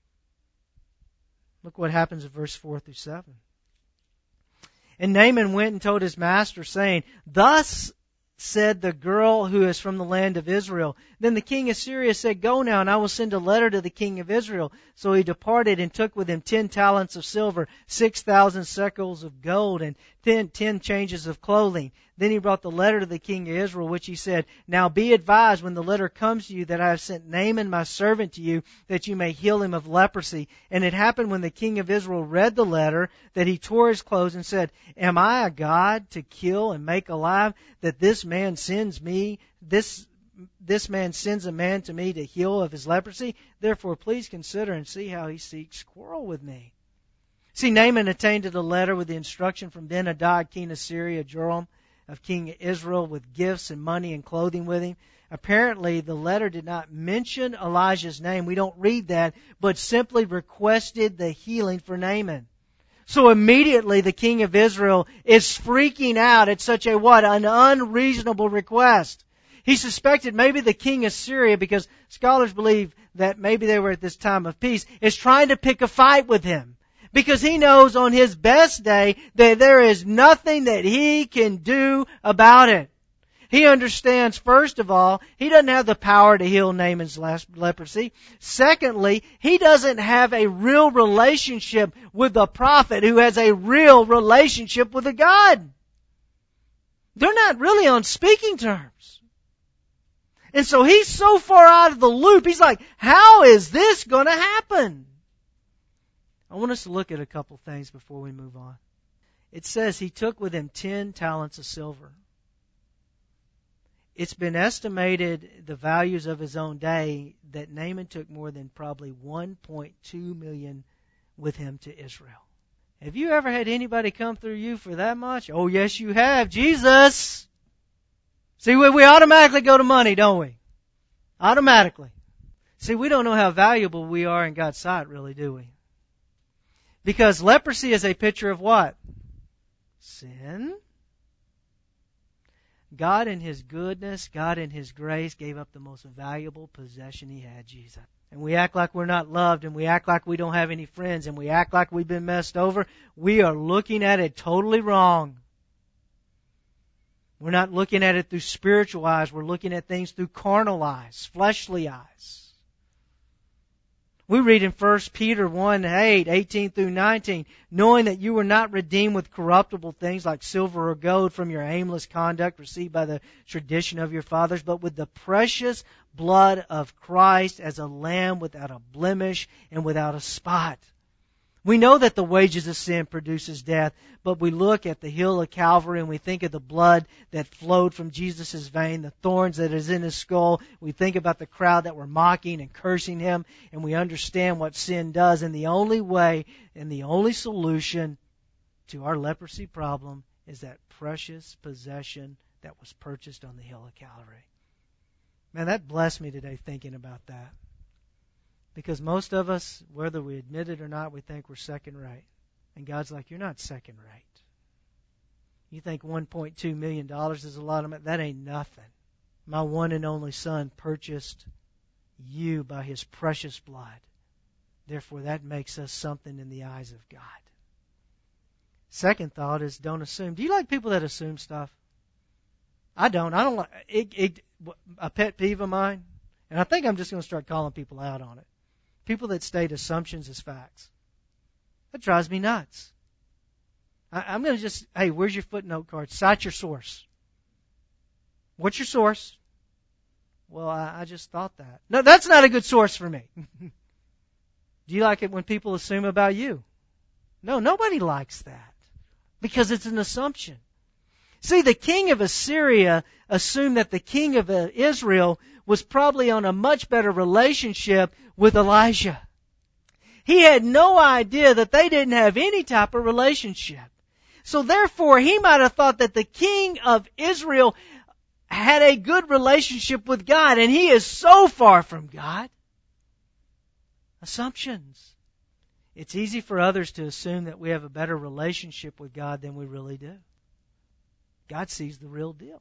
Look what happens in verse 4 through 7. And Naaman went and told his master, saying, Thus said the girl who is from the land of Israel. Then the king of Syria said, Go now, and I will send a letter to the king of Israel. So he departed and took with him 10 talents of silver, 6,000 shekels of gold, and 10 changes of clothing. Then he brought the letter to the king of Israel, which he said, Now be advised when the letter comes to you that I have sent Naaman my servant to you, that you may heal him of leprosy. And it happened when the king of Israel read the letter that he tore his clothes and said, Am I a God to kill and make alive, that this man sends me, this man sends a man to me to heal of his leprosy? Therefore please consider and see how he seeks quarrel with me. See, Naaman attained to the letter with the instruction from Ben-Hadad, king of Syria, Joram, of king of Israel, with gifts and money and clothing with him. Apparently, the letter did not mention Elijah's name. We don't read that, but simply requested the healing for Naaman. So immediately the king of Israel is freaking out at such a what? An unreasonable request. He suspected maybe the king of Syria, because scholars believe that maybe they were at this time of peace, is trying to pick a fight with him. Because he knows on his best day that there is nothing that he can do about it. He understands, first of all, he doesn't have the power to heal Naaman's leprosy. Secondly, he doesn't have a real relationship with the prophet who has a real relationship with a God. They're not really on speaking terms. And so he's so far out of the loop, he's like, how is this going to happen? I want us to look at a couple things before we move on. It says he took with him 10 talents of silver. It's been estimated, the values of his own day, that Naaman took more than probably 1.2 million with him to Israel. Have you ever had anybody come through you for that much? Oh, yes, you have. Jesus! See, we automatically go to money, don't we? Automatically. See, we don't know how valuable we are in God's sight, really, do we? Because leprosy is a picture of what? Sin. God in His goodness, God in His grace gave up the most valuable possession He had, Jesus. And we act like we're not loved, and we act like we don't have any friends, and we act like we've been messed over. We are looking at it totally wrong. We're not looking at it through spiritual eyes. We're looking at things through carnal eyes, fleshly eyes. We read in 1 Peter 1:8, 18 through 19, knowing that you were not redeemed with corruptible things like silver or gold from your aimless conduct received by the tradition of your fathers, but with the precious blood of Christ as a lamb without a blemish and without a spot. We know that the wages of sin produces death, but we look at the hill of Calvary and we think of the blood that flowed from Jesus' vein, the thorns that is in His skull. We think about the crowd that were mocking and cursing Him, and we understand what sin does. And the only way and the only solution to our leprosy problem is that precious possession that was purchased on the hill of Calvary. Man, that blessed me today thinking about that. Because most of us, whether we admit it or not, we think we're second rate. And God's like, you're not second rate. You think $1.2 million is a lot of money? That ain't nothing. My one and only Son purchased you by His precious blood. Therefore, that makes us something in the eyes of God. Second thought is don't assume. Do you like people that assume stuff? I don't. I don't like it. A pet peeve of mine. And I think I'm just going to start calling people out on it. People that state assumptions as facts. That drives me nuts. I'm going to just, hey, where's your footnote card? Cite your source. What's your source? Well, I just thought that. No, that's not a good source for me. Do you like it when people assume about you? No, nobody likes that. Because it's an assumption. See, the king of Assyria assumed that the king of Israel was probably on a much better relationship with Elijah. He had no idea that they didn't have any type of relationship. So therefore, he might have thought that the king of Israel had a good relationship with God, and he is so far from God. Assumptions. It's easy for others to assume that we have a better relationship with God than we really do. God sees the real deal.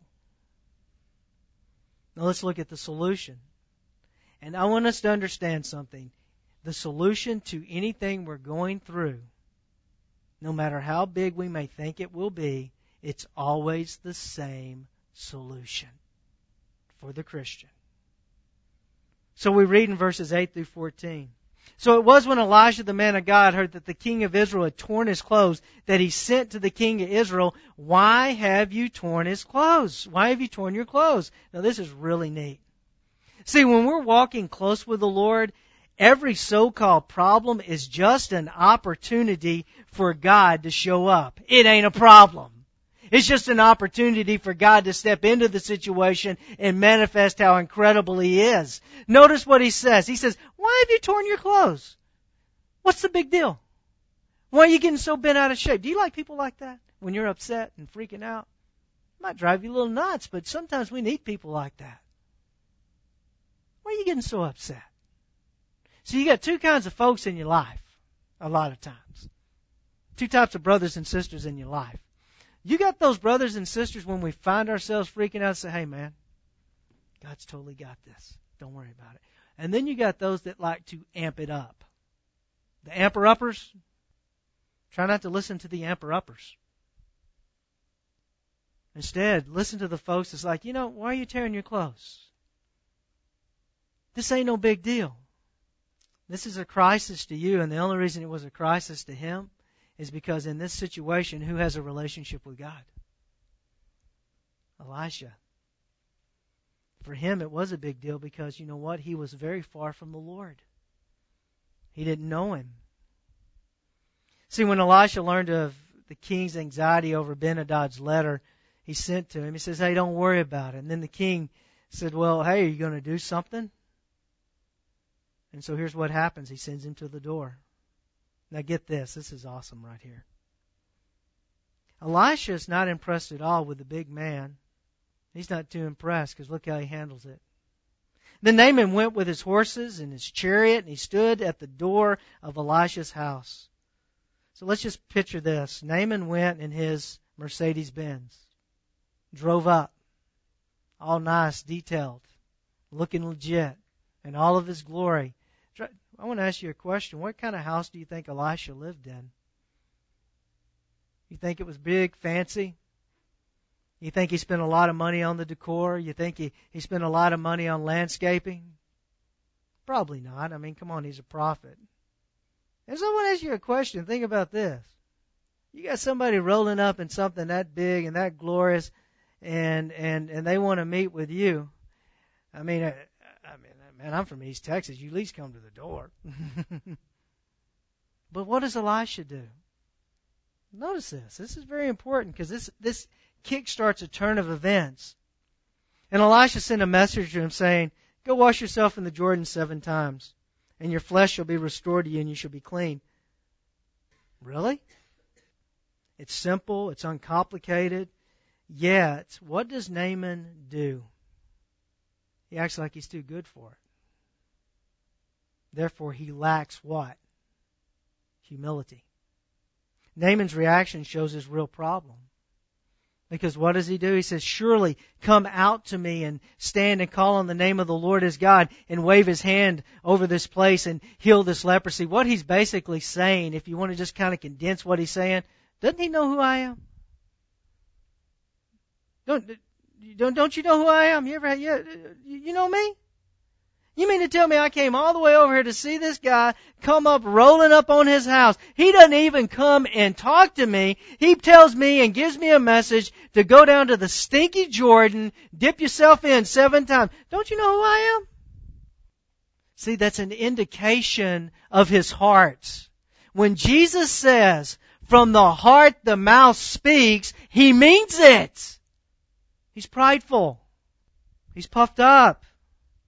Now let's look at the solution. And I want us to understand something. The solution to anything we're going through, no matter how big we may think it will be, it's always the same solution for the Christian. So we read in verses 8 through 14. So it was when Elijah the man of God heard that the king of Israel had torn his clothes that he sent to the king of Israel, "Why have you torn his clothes? Why have you torn your clothes?" Now this is really neat. See, when we're walking close with the Lord, every so-called problem is just an opportunity for God to show up. It ain't a problem. It's just an opportunity for God to step into the situation and manifest how incredible He is. Notice what He says. He says, "Why have you torn your clothes? What's the big deal? Why are you getting so bent out of shape?" Do you like people like that? When you're upset and freaking out? It might drive you a little nuts, but sometimes we need people like that. Why are you getting so upset? So you got two kinds of folks in your life, a lot of times. Two types of brothers and sisters in your life. You got those brothers and sisters when we find ourselves freaking out and say, "Hey man, God's totally got this. Don't worry about it." And then you got those that like to amp it up. The amper-uppers, try not to listen to the amper-uppers. Instead, listen to the folks that's like, "Why are you tearing your clothes? This ain't no big deal. This is a crisis to you, and the only reason it was a crisis to him is because in this situation, who has a relationship with God? Elijah. For him, it was a big deal because, you know what? He was very far from the Lord. He didn't know Him. See, when Elisha learned of the king's anxiety over Ben-Hadad's letter he sent to him, he says, "Hey, don't worry about it." And then the king said, "Well, hey, are you going to do something?" And so here's what happens. He sends him to the door. Now get this. This is awesome right here. Elisha is not impressed at all with the big man. He's not too impressed because look how he handles it. Then Naaman went with his horses and his chariot, and he stood at the door of Elisha's house. So let's just picture this. Naaman went in his Mercedes-Benz, drove up, all nice, detailed, looking legit, in all of his glory. I want to ask you a question. What kind of house do you think Elisha lived in? You think it was big, fancy? You think he spent a lot of money on the decor? You think he spent a lot of money on landscaping? Probably not. I mean, come on, he's a prophet. And so I want to ask you a question. Think about this. You got somebody rolling up in something that big and that glorious, and they want to meet with you. I mean, man, I'm from East Texas. You at least come to the door. But what does Elisha do? Notice this. This is very important because this kickstarts a turn of events. And Elisha sent a message to him saying, "Go wash yourself in the Jordan 7 times, and your flesh shall be restored to you, and you shall be clean." Really? It's simple. It's uncomplicated. Yet, what does Naaman do? He acts like he's too good for it. Therefore, he lacks what? Humility. Naaman's reaction shows his real problem. Because what does he do? He says, "Surely come out to me and stand and call on the name of the Lord as God and wave his hand over this place and heal this leprosy." What he's basically saying, if you want to just kind of condense what he's saying, doesn't he know who I am? Don't you know who I am? You know me? You mean to tell me I came all the way over here to see this guy come up, rolling up on his house? He doesn't even come and talk to me. He tells me and gives me a message to go down to the stinky Jordan, dip yourself in 7 times. Don't you know who I am? See, that's an indication of his heart. When Jesus says, "From the heart the mouth speaks," he means it. He's prideful. He's puffed up.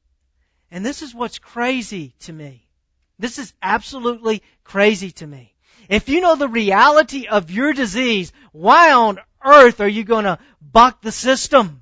And this is what's crazy to me. This is absolutely crazy to me. If you know the reality of your disease, why on earth are you going to buck the system?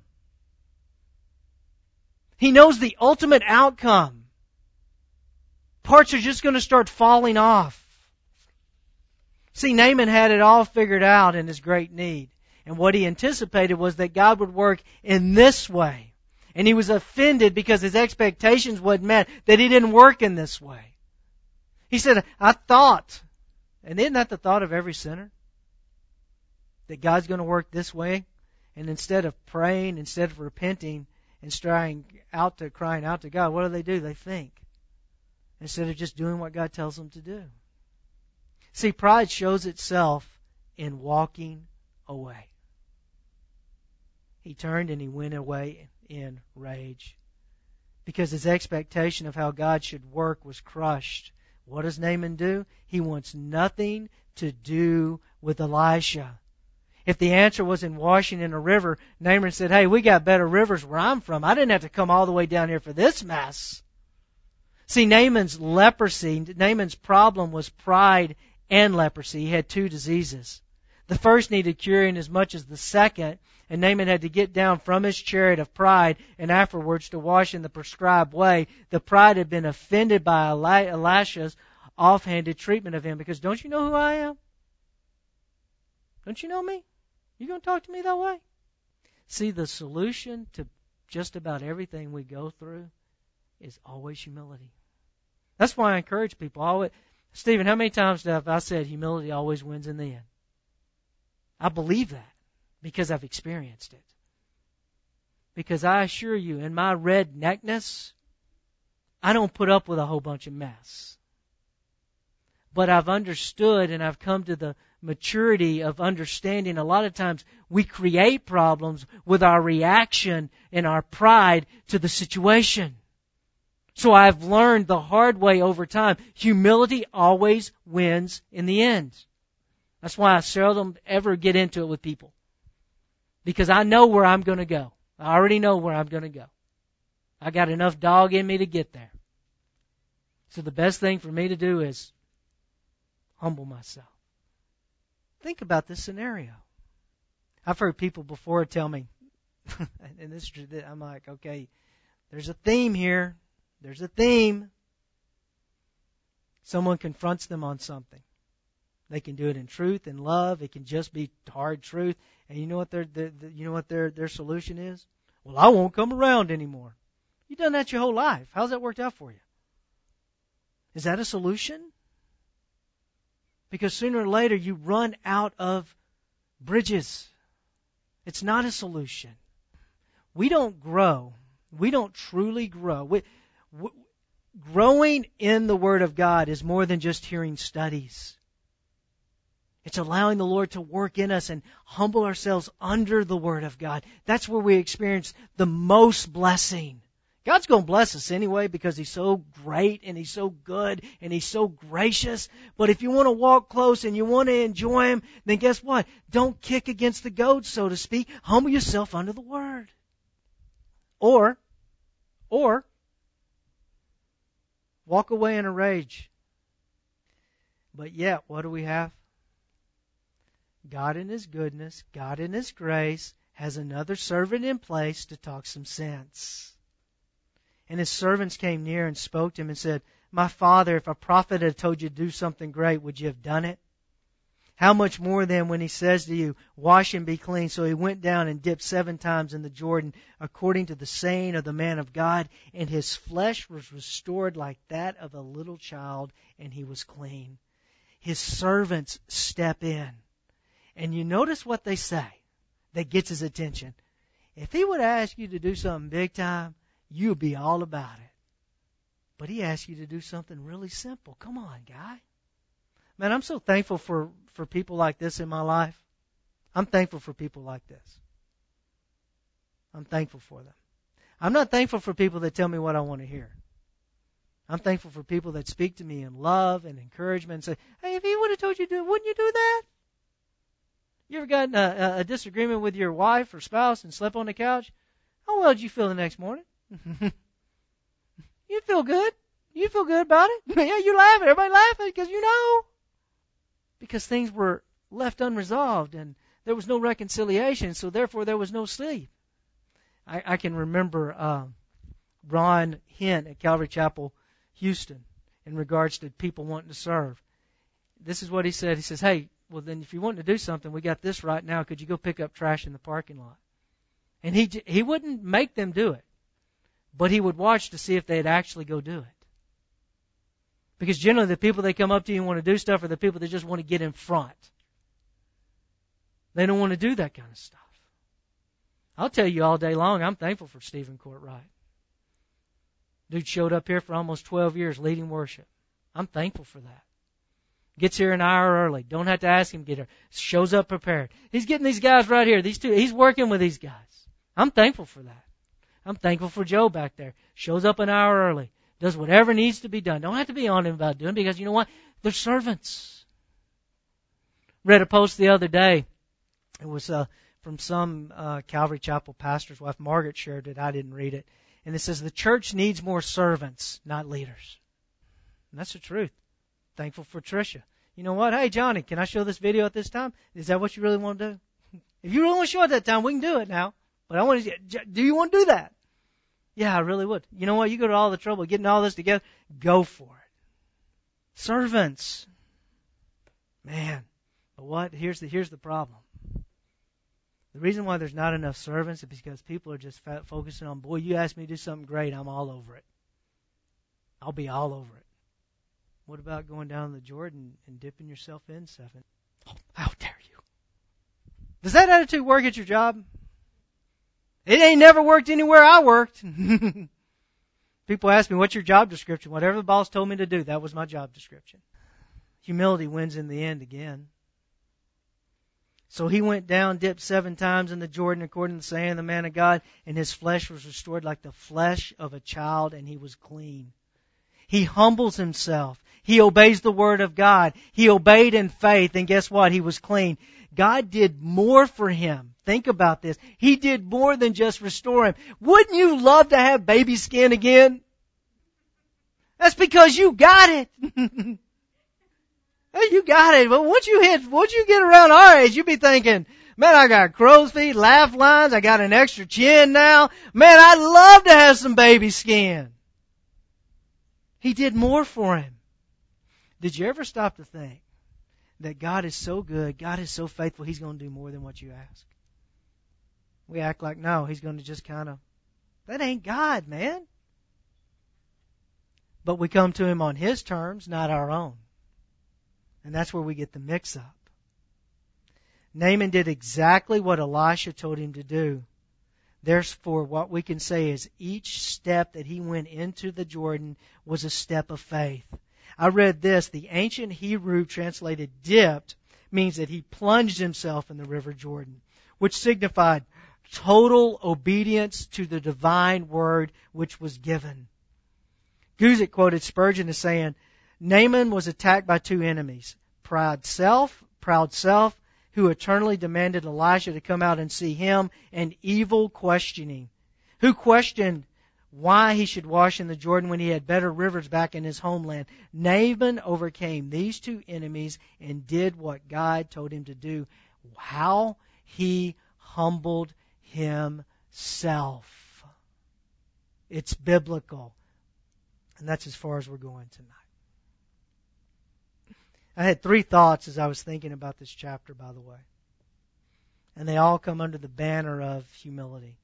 He knows the ultimate outcome. Parts are just going to start falling off. See, Naaman had it all figured out in his great need. And what he anticipated was that God would work in this way. And he was offended because his expectations wasn't met, that he didn't work in this way. He said, I thought, and isn't that the thought of every sinner? That God's going to work this way? And instead of praying, instead of repenting and crying out to God, what do? They think. Instead of just doing what God tells them to do. See, pride shows itself in walking away. He turned and he went away in rage. Because his expectation of how God should work was crushed. What does Naaman do? He wants nothing to do with Elisha. If the answer was in washing in a river, Naaman said, hey, we got better rivers where I'm from. I didn't have to come all the way down here for this mess. See, Naaman's problem was pride and leprosy. He had two diseases. The first needed curing as much as the second, and Naaman had to get down from his chariot of pride and afterwards to wash in the prescribed way. The pride had been offended by Elisha's offhanded treatment of him, because don't you know who I am? Don't you know me? You going to talk to me that way? See, the solution to just about everything we go through is always humility. That's why I encourage people. Stephen, how many times have I said humility always wins in the end? I believe that because I've experienced it. Because I assure you, in my redneckness, I don't put up with a whole bunch of mess. But I've understood and I've come to the maturity of understanding a lot of times we create problems with our reaction and our pride to the situation. So I've learned the hard way over time. Humility always wins in the end. That's why I seldom ever get into it with people. Because I know where I'm going to go. I already know where I'm going to go. I got enough dog in me to get there. So the best thing for me to do is humble myself. Think about this scenario. I've heard people before tell me, and this, I'm like, okay, there's a theme here. There's a theme. Someone confronts them on something. They can do it in truth and love. It can just be hard truth. And you know what their solution is? Well, I won't come around anymore. You've done that your whole life. How's that worked out for you? Is that a solution? Because sooner or later you run out of bridges. It's not a solution. We don't grow. We don't truly grow. Growing in the Word of God is more than just hearing studies. It's allowing the Lord to work in us and humble ourselves under the Word of God. That's where we experience the most blessing. God's going to bless us anyway because He's so great and He's so good and He's so gracious. But if you want to walk close and you want to enjoy Him, then guess what? Don't kick against the goads, so to speak. Humble yourself under the Word. Or walk away in a rage. But yet, what do we have? God in His goodness, God in His grace, has another servant in place to talk some sense. And his servants came near and spoke to him and said, My father, if a prophet had told you to do something great, would you have done it? How much more then when he says to you, wash and be clean? So he went down and dipped 7 times in the Jordan, according to the saying of the man of God, and his flesh was restored like that of a little child, and he was clean. His servants step in. And you notice what they say that gets his attention. If he would ask you to do something big time, you'd be all about it. But he asks you to do something really simple. Come on, guy. Man, I'm so thankful for people like this in my life. I'm thankful for people like this. I'm thankful for them. I'm not thankful for people that tell me what I want to hear. I'm thankful for people that speak to me in love and encouragement and say, hey, if he would have told you to do it, wouldn't you do that? You ever gotten a disagreement with your wife or spouse and slept on the couch? How well did you feel the next morning? You'd feel good. You'd feel good about it. Yeah, you laughing. Everybody laughing because you know. Because things were left unresolved and there was no reconciliation, so therefore there was no sleep. I can remember Ron Hint at Calvary Chapel, Houston, in regards to people wanting to serve. This is what he said. He says, hey, well then if you want to do something, we got this right now. Could you go pick up trash in the parking lot? And he wouldn't make them do it, but he would watch to see if they'd actually go do it. Because generally the people that come up to you and want to do stuff are the people that just want to get in front. They don't want to do that kind of stuff. I'll tell you all day long, I'm thankful for Stephen Courtwright. Dude showed up here for almost 12 years leading worship. I'm thankful for that. Gets here an hour early. Don't have to ask him to get here. Shows up prepared. He's getting these guys right here. These two. He's working with these guys. I'm thankful for that. I'm thankful for Joe back there. Shows up an hour early. Does whatever needs to be done. Don't have to be on him about doing it because you know what? They're servants. Read a post the other day. It was from some Calvary Chapel pastor's wife. Margaret shared it. I didn't read it. And it says, the church needs more servants, not leaders. And that's the truth. Thankful for Tricia. You know what? Hey, Johnny, can I show this video at this time? Is that what you really want to do? If you really want to show it that time, we can do it now. But I want to. Do you want to do that? Yeah, I really would. You know what? You go to all the trouble of getting all this together. Go for it. Servants. Man. But what? Here's the problem. The reason why there's not enough servants is because people are just focusing on, boy, you asked me to do something great, I'm all over it. I'll be all over it. What about going down the Jordan and dipping yourself in 7? Oh, how dare you? Does that attitude work at your job? It ain't never worked anywhere I worked. People ask me, what's your job description? Whatever the boss told me to do, that was my job description. Humility wins in the end again. So he went down, dipped 7 times in the Jordan according to the saying of the man of God, and his flesh was restored like the flesh of a child, and he was clean. He humbles himself. He obeys the word of God. He obeyed in faith, and guess what? He was clean. God did more for him. Think about this. He did more than just restore him. Wouldn't you love to have baby skin again? That's because you got it. You got it. But once you get around our age, you be thinking, man, I got crow's feet, laugh lines, I got an extra chin now. Man, I'd love to have some baby skin. He did more for him. Did you ever stop to think that God is so good, God is so faithful, He's going to do more than what you ask? We act like, no, He's going to just kind of, that ain't God, man. But we come to Him on His terms, not our own. And that's where we get the mix-up. Naaman did exactly what Elisha told him to do. Therefore, what we can say is each step that he went into the Jordan was a step of faith. I read this. The ancient Hebrew translated dipped means that he plunged himself in the river Jordan, which signified total obedience to the divine word which was given. Guzik quoted Spurgeon as saying, Naaman was attacked by 2 enemies, proud self, who eternally demanded Elisha to come out and see him, and evil questioning, who questioned why he should wash in the Jordan when he had better rivers back in his homeland. Naaman overcame these 2 enemies and did what God told him to do. How? He humbled himself. It's biblical. And that's as far as we're going tonight. I had 3 thoughts as I was thinking about this chapter, by the way. And they all come under the banner of humility.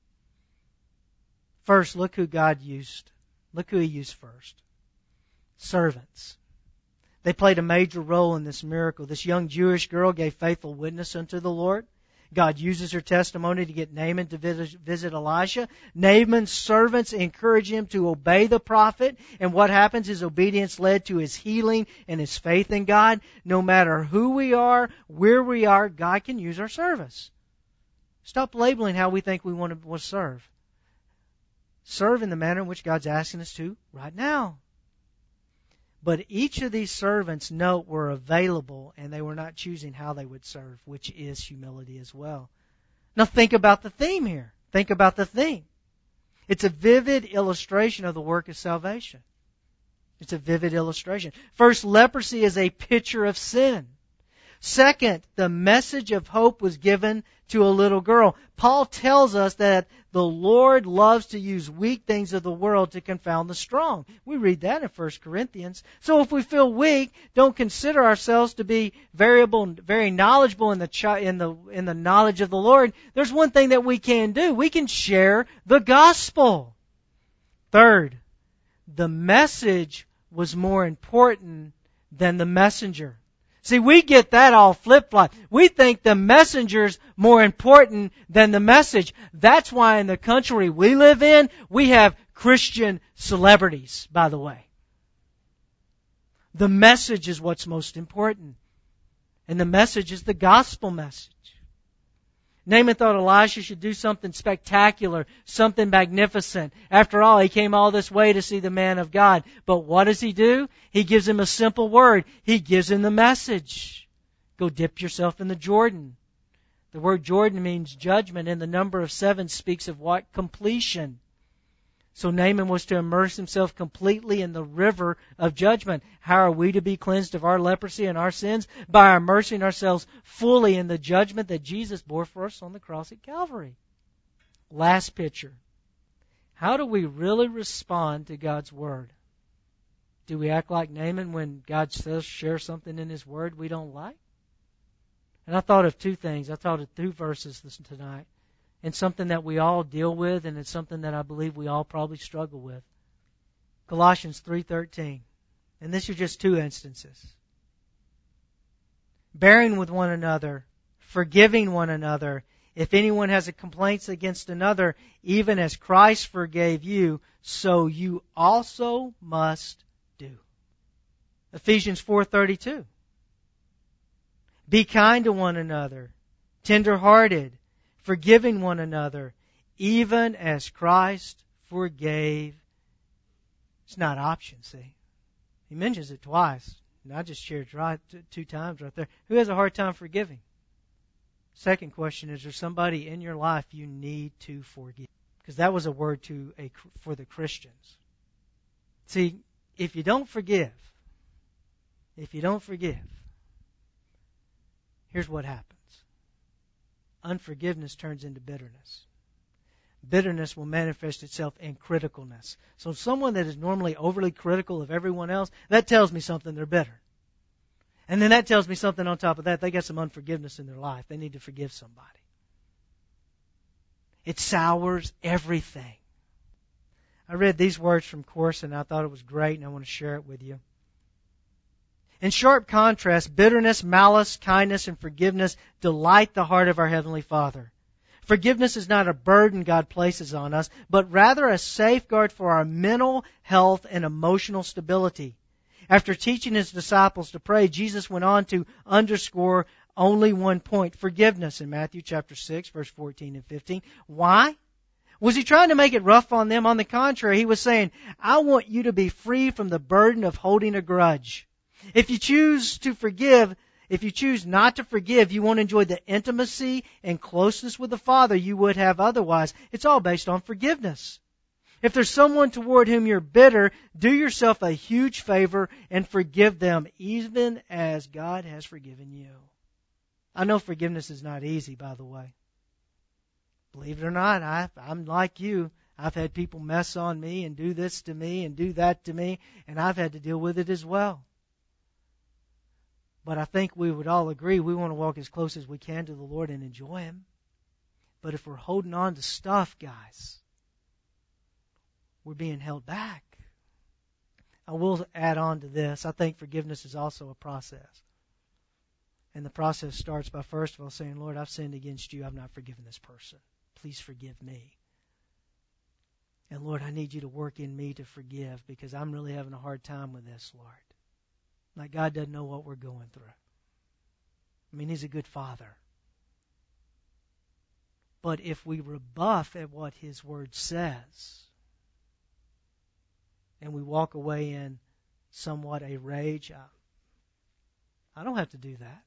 First, look who God used. Look who He used first. Servants. They played a major role in this miracle. This young Jewish girl gave faithful witness unto the Lord. God uses her testimony to get Naaman to visit Elisha. Naaman's servants encourage him to obey the prophet. And what happens? His obedience led to his healing and his faith in God. No matter who we are, where we are, God can use our service. Stop labeling how we think we want to serve. Serve in the manner in which God's asking us to right now. But each of these servants, note, were available and they were not choosing how they would serve, which is humility as well. Now think about the theme here. Think about the theme. It's a vivid illustration of the work of salvation. It's a vivid illustration. First, leprosy is a picture of sin. Second, the message of hope was given to a little girl. Paul tells us that the Lord loves to use weak things of the world to confound the strong. We read that in 1 Corinthians. So if we feel weak, don't consider ourselves to be very knowledgeable in the knowledge of the Lord. There's one thing that we can do. We can share the gospel. Third, the message was more important than the messenger. See, we get that all flip-flop. We think the messenger's more important than the message. That's why in the country we live in, we have Christian celebrities, by the way. The message is what's most important. And the message is the gospel message. Naaman thought Elisha should do something spectacular, something magnificent. After all, he came all this way to see the man of God. But what does he do? He gives him a simple word. He gives him the message. Go dip yourself in the Jordan. The word Jordan means judgment, and the number of 7 speaks of what? Completion. So Naaman was to immerse himself completely in the river of judgment. How are we to be cleansed of our leprosy and our sins? By immersing ourselves fully in the judgment that Jesus bore for us on the cross at Calvary. Last picture. How do we really respond to God's Word? Do we act like Naaman when God says share something in His Word we don't like? And I thought of 2 things. I thought of 2 verses tonight. And something that we all deal with, and it's something that I believe we all probably struggle with. Colossians 3:13. And these are just 2 instances. Bearing with one another, forgiving one another. If anyone has a complaint against another, even as Christ forgave you, so you also must do. Ephesians 4:32. Be kind to one another, tender-hearted, forgiving one another, even as Christ forgave. It's not option, see. He mentions it twice. And I just shared 2 times right there. Who has a hard time forgiving? Second question, is there somebody in your life you need to forgive? Because that was a word for the Christians. See, if you don't forgive, here's what happens. Unforgiveness turns into bitterness. Bitterness will manifest itself in criticalness. So someone that is normally overly critical of everyone else, that tells me something, they're bitter. And then that tells me something on top of that, they got some unforgiveness in their life. They need to forgive somebody. It sours everything. I read these words from Course and I thought it was great and I want to share it with you. In sharp contrast, bitterness, malice, kindness, and forgiveness delight the heart of our Heavenly Father. Forgiveness is not a burden God places on us, but rather a safeguard for our mental health and emotional stability. After teaching His disciples to pray, Jesus went on to underscore only one point, forgiveness, in Matthew chapter 6, verse 14 and 15. Why? Was He trying to make it rough on them? On the contrary, He was saying, I want you to be free from the burden of holding a grudge. If you choose not to forgive, you won't enjoy the intimacy and closeness with the Father you would have otherwise. It's all based on forgiveness. If there's someone toward whom you're bitter, do yourself a huge favor and forgive them, even as God has forgiven you. I know forgiveness is not easy, by the way. Believe it or not, I'm like you. I've had people mess on me and do this to me and do that to me, and I've had to deal with it as well. But I think we would all agree we want to walk as close as we can to the Lord and enjoy Him. But if we're holding on to stuff, guys, we're being held back. I will add on to this. I think forgiveness is also a process. And the process starts by first of all saying, Lord, I've sinned against you. I've not forgiven this person. Please forgive me. And Lord, I need you to work in me to forgive because I'm really having a hard time with this, Lord. Like God doesn't know what we're going through. I mean, He's a good Father. But if we rebuff at what His Word says, and we walk away in somewhat a rage, I don't have to do that.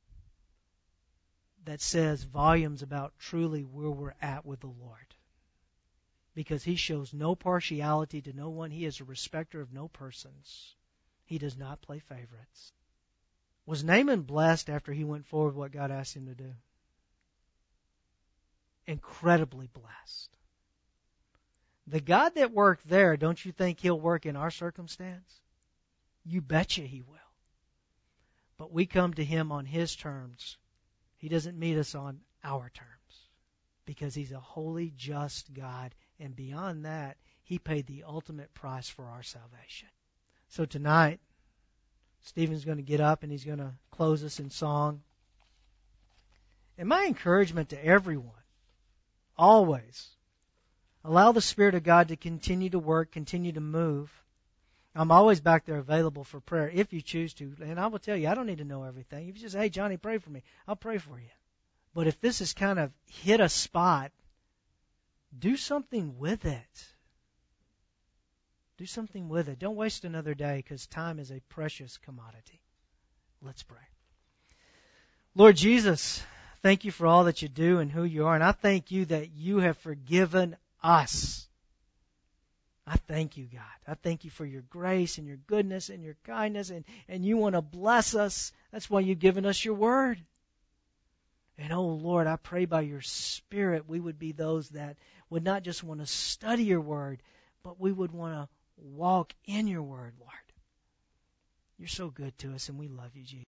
That says volumes about truly where we're at with the Lord. because He shows no partiality to no one. He is a respecter of no persons. He does not play favorites. Was Naaman blessed after he went forward with what God asked him to do? Incredibly blessed. The God that worked there, don't you think He'll work in our circumstance? You betcha He will. But we come to Him on His terms. He doesn't meet us on our terms, because He's a holy, just God, and beyond that, He paid the ultimate price for our salvation. So tonight, Stephen's going to get up and he's going to close us in song. And my encouragement to everyone, always, allow the Spirit of God to continue to work, continue to move. I'm always back there available for prayer if you choose to. And I will tell you, I don't need to know everything. If you just, hey, Johnny, pray for me, I'll pray for you. But if this has kind of hit a spot, do something with it. Do something with it. Don't waste another day, because time is a precious commodity. Let's pray. Lord Jesus, thank You for all that You do and who You are. And I thank You that You have forgiven us. I thank You, God. I thank You for Your grace and Your goodness and Your kindness. And You want to bless us. That's why You've given us Your word. And oh Lord, I pray by Your Spirit we would be those that would not just want to study Your word, but we would want to walk in Your word, Lord. You're so good to us, and we love You, Jesus.